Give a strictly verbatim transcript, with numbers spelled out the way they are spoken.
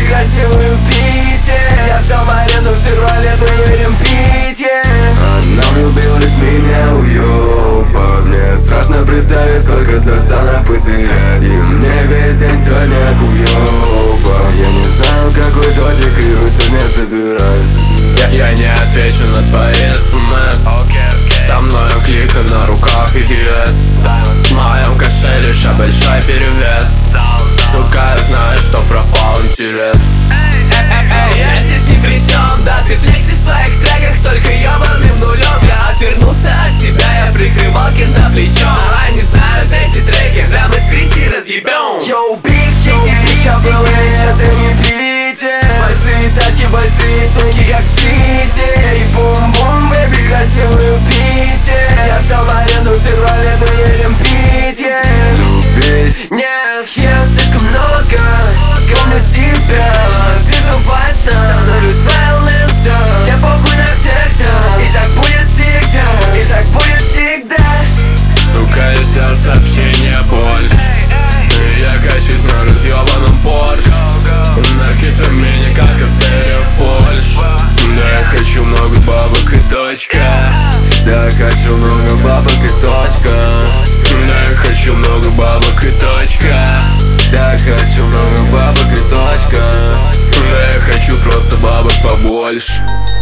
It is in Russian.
бэби, красивую Питер. Я взял в аренду в Шевроле, то едем пить, yeah. Она влюбилась в меня, уёба. Мне страшно представить, сколько слез она потеряет. И мне весь день сегодня хуёво. Я не знаю, какой дождик ее сегодня собираюсь. Я, я не отвечу на твои смс. Со мною клика на руках и пи эс. В моем кошеле лишь большой перевес. Сука, я знаю, что пропал интерес. Эй, эй, эй, я здесь ни при чем. Да ты флексишь в своих треках только ёбаным нулем. Я отвернулся от тебя, я прикрывал кента плечом. А не знают эти треки, прямо из крити разъебем. Йоу, биг, йоу, биг, я был, и это не Питер. Большие тачки, большие сумки, как в чите. И бум-бум, бэби, красивую Питер. Я взял в аренду в Шевроле, то едем пить, yeah. Любить? Нет, я слишком много. Помню тебя, вижу во снах. Становлюсь вайлистом. Я похуй на всех там. И так будет всегда, и так будет всегда. Сука, я сел сообщение больше. Я качусь на разъебаном Порш. На кетамине, как Астерия в Польше. Да, я хочу много бабок и точка. Да, я хочу много бабок и точка. Да, я хочу много бабок и точка. Да, я хочу много бабок и точка. Да, я хочу просто бабок побольше.